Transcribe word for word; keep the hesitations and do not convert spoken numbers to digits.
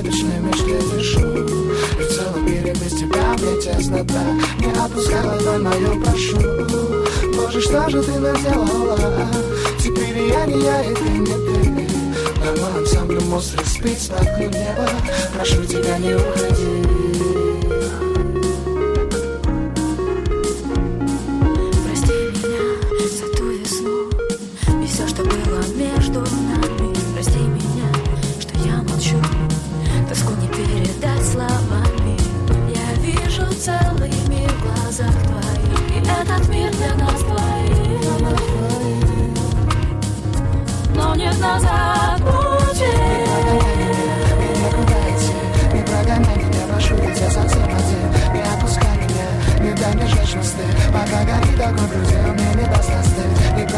беспорядочной мечте дышу. И в целом мире без тебя мне теснота. Не отпускай ладонь мою, прошу. Боже, что же ты наделала? Теперь я не я, и ты не ты. На мой ансамбль монстры спит, споткнем небо. Прошу тебя, не уходи. Этот мир для нас двоих, но нет назад пути. Не куда идти, не прогоняй меня, прошу, ведь я совсем один. Не отпускай меня, не дай мне жечь мосты. Пока горит огонь в груди, мне не даст остыть.